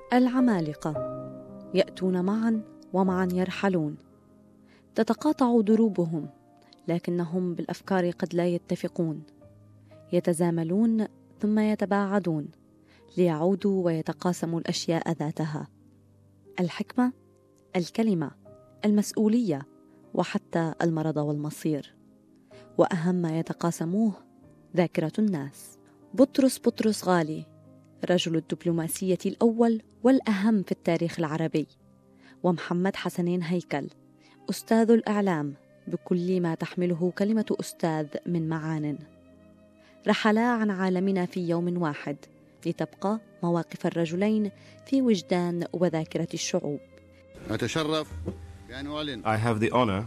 العمالقة يأتون معا ومعا يرحلون، تتقاطع دروبهم، لكنهم بالأفكار قد لا يتفقون، يتزاملون ثم يتباعدون ليعودوا ويتقاسموا الأشياء ذاتها، الحكمة، الكلمة، المسؤولية، وحتى المرض والمصير. وأهم ما يتقاسموه ذاكرة الناس. بطرس غالي رجل الدبلوماسية الأول والأهم في التاريخ العربي، ومحمد حسنين هيكل أستاذ الإعلام بكل ما تحمله كلمة أستاذ من معان، رحلا عن عالمنا في يوم واحد لتبقى مواقف الرجلين في وجدان وذاكرة الشعوب. أتشرف بأن أعلن I have the honor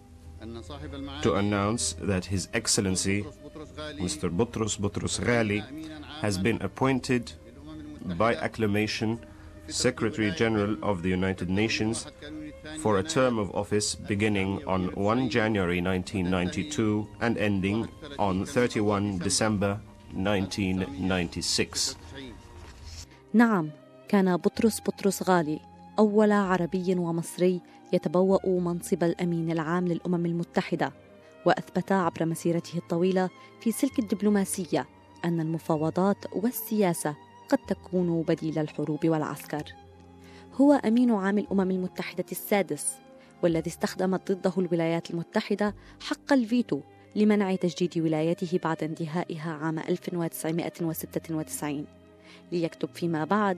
to announce that His Excellency Mr. Boutros Ghali has been appointed by acclamation Secretary General of the United Nations for a term of office beginning on 1 January 1992 and ending on 31 December 1996. نعم، كان بطرس غالي أول عربي ومصري يتبوأ منصب الأمين العام للأمم المتحدة، وأثبت عبر مسيرته الطويلة في سلك الدبلوماسية أن المفاوضات والسياسة قد تكون بديل الحروب والعسكر. هو أمين عام الأمم المتحدة السادس، والذي استخدمت ضده الولايات المتحدة حق الفيتو لمنع تجديد ولايته بعد انتهائها عام 1996، ليكتب فيما بعد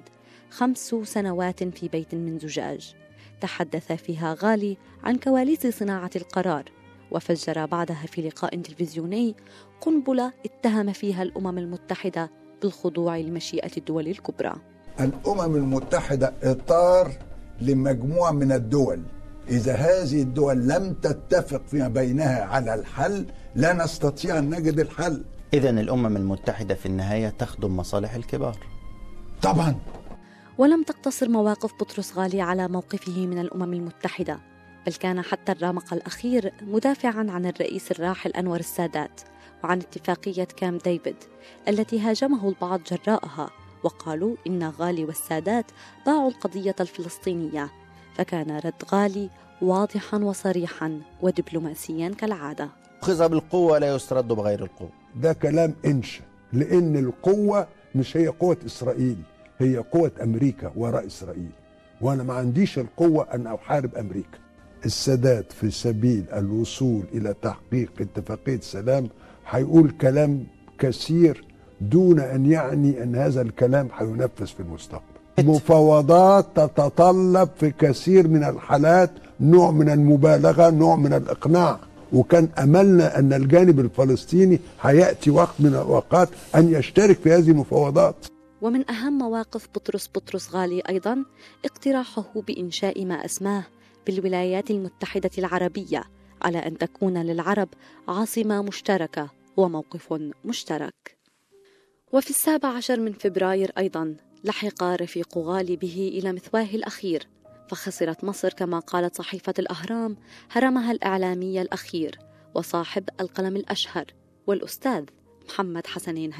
5 سنوات في بيت من زجاج. تحدث فيها غالي عن كواليس صناعة القرار، وفجر بعدها في لقاء تلفزيوني قنبلة اتهم فيها الأمم المتحدة بالخضوع لمشيئة الدول الكبرى. الأمم المتحدة إطار لمجموعة من الدول، إذا هذه الدول لم تتفق فيما بينها على الحل لا نستطيع أن نجد الحل. إذن الأمم المتحدة في النهاية تخدم مصالح الكبار طبعا. ولم تقتصر مواقف بطرس غالي على موقفه من الأمم المتحدة، بل كان حتى الرمق الأخير مدافعاً عن الرئيس الراحل أنور السادات وعن اتفاقية كامب ديفيد التي هاجمه البعض جراءها، وقالوا إن غالي والسادات باعوا القضية الفلسطينية. فكان رد غالي واضحاً وصريحاً ودبلوماسياً كالعادة. أخذ بالقوة لا يسترد بغير القوة. ده كلام إنشا، لأن القوة مش هي قوة إسرائيل، هي قوة أمريكا وراء إسرائيل، وأنا ما عنديش القوة أن أحارب أمريكا. السادات في سبيل الوصول إلى تحقيق اتفاقية سلام هيقول كلام كثير دون أن يعني أن هذا الكلام هينفذ في المستقبل. مفاوضات تتطلب في كثير من الحالات نوع من المبالغة، نوع من الإقناع، وكان أملنا أن الجانب الفلسطيني هيأتي وقت من الأوقات أن يشترك في هذه المفاوضات. ومن أهم مواقف بطرس غالي أيضاً اقتراحه بإنشاء ما أسماه بالولايات المتحدة العربية، على أن تكون للعرب عاصمة مشتركة وموقف مشترك. وفي 17 من فبراير أيضاً لحق رفيق غالي به إلى مثواه الأخير، فخسرت مصر كما قالت صحيفة الأهرام هرمها الإعلامي الأخير وصاحب القلم الأشهر والأستاذ محمد حسنين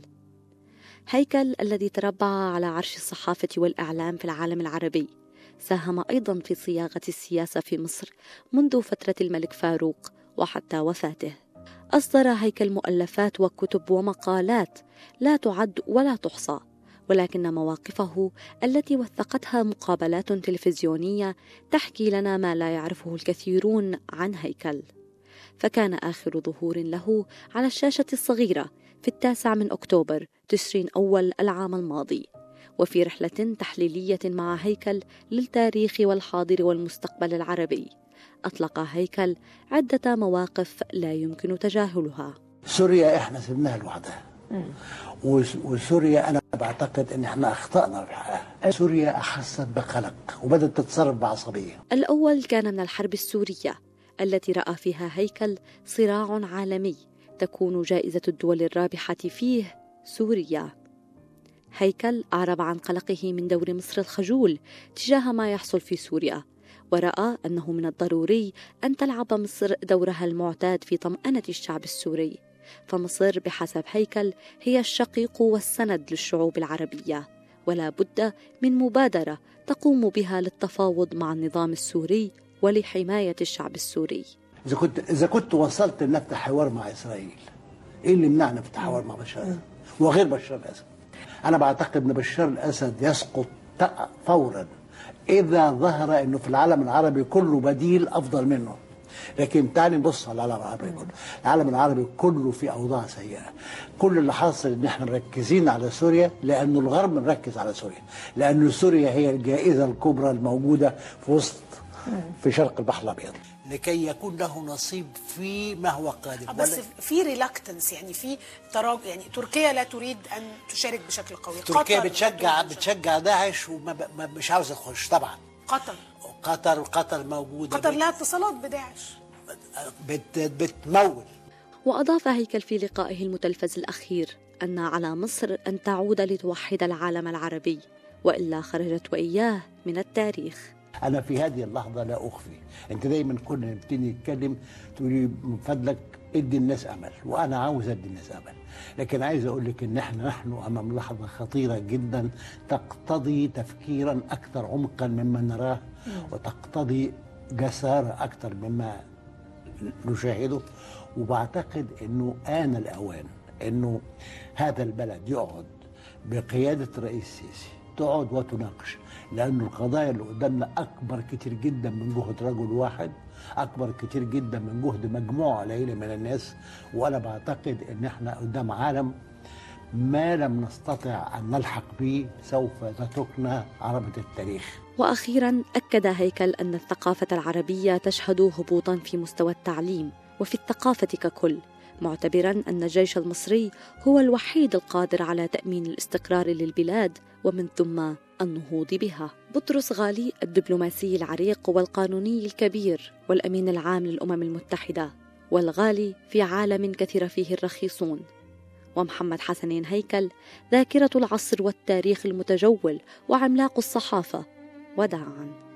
هيكل الذي تربع على عرش الصحافة والإعلام في العالم العربي، ساهم أيضا في صياغة السياسة في مصر منذ فترة الملك فاروق وحتى وفاته. أصدر هيكل مؤلفات وكتب ومقالات لا تعد ولا تحصى، ولكن مواقفه التي وثقتها مقابلات تلفزيونية تحكي لنا ما لا يعرفه الكثيرون عن هيكل. فكان آخر ظهور له على الشاشة الصغيرة في 9 من أكتوبر تشرين أول العام الماضي، وفي رحلة تحليلية مع هيكل للتاريخ والحاضر والمستقبل العربي أطلق هيكل عدة مواقف لا يمكن تجاهلها. سوريا إحنا سبناها لوحدها، وسوريا أنا بعتقد إن إحنا أخطأنا في حقها. سوريا أحست بقلق وبدأت تتصرف بعصبية. الأول كان من الحرب السورية التي رأى فيها هيكل صراع عالمي تكون جائزة الدول الرابحة فيه سوريا. هيكل أعرب عن قلقه من دور مصر الخجول تجاه ما يحصل في سوريا، ورأى أنه من الضروري أن تلعب مصر دورها المعتاد في طمأنة الشعب السوري، فمصر بحسب هيكل هي الشقيق والسند للشعوب العربية، ولا بد من مبادرة تقوم بها للتفاوض مع النظام السوري ولحماية الشعب السوري. إذا كنت وصلت لنفتح حوار مع إسرائيل، إيه اللي منعنا نفتح حوار مع بشار الأسد وغير بشار الأسد؟ أنا بعتقد أن بشار الأسد يسقط فورا إذا ظهر أنه في العالم العربي كله بديل أفضل منه. لكن تعالي نبص على العالم العربي كله، العالم العربي كله في أوضاع سيئة. كل اللي حاصل إن إحنا مركزين على سوريا لأنه الغرب مركز على سوريا، لأنه سوريا هي الجائزة الكبرى الموجودة في شرق البحر الأبيض، لكي يكون له نصيب في ما هو قادم. بس في ريلاكتنس، يعني في تراجع، يعني تركيا لا تريد أن تشارك بشكل قوي. تركيا بتشجع داعش ومش عاوزة تخش طبعا. قطر موجودة، قطر لها اتصالات بداعش، بتمول. وأضاف هيكل في لقائه المتلفز الأخير أن على مصر أن تعود لتوحد العالم العربي، وإلا خرجت وإياه من التاريخ. أنا في هذه اللحظة لا أخفي، أنت دايما كنا نبتدي نتكلم تقولي من فضلك ادي الناس أمل، وأنا عاوز ادي الناس أمل، لكن عايز أقول لك إن نحن أمام لحظة خطيرة جدا تقتضي تفكيرا أكثر عمقا مما نراه، وتقتضي جسارة أكثر مما نشاهده. وبعتقد إنه آن الأوان إنه هذا البلد يقعد بقيادة الرئيس السيسي، تقعد وتناقش، لأن القضايا اللي قدامنا أكبر كتير جدا من جهد رجل واحد، أكبر كتير جدا من جهد مجموعة قليلة من الناس. وأنا بعتقد إن إحنا قدام عالم ما لم نستطع أن نلحق به سوف تتركنا عربة التاريخ. وأخيرا أكد هيكل أن الثقافة العربية تشهد هبوطا في مستوى التعليم وفي الثقافة ككل، معتبرا أن الجيش المصري هو الوحيد القادر على تأمين الاستقرار للبلاد ومن ثم النهوض بها. بطرس غالي الدبلوماسي العريق والقانوني الكبير والأمين العام للأمم المتحدة، والغالي في عالم كثر فيه الرخيصون. ومحمد حسنين هيكل ذاكرة العصر والتاريخ المتجول وعملاق الصحافة وداعاً.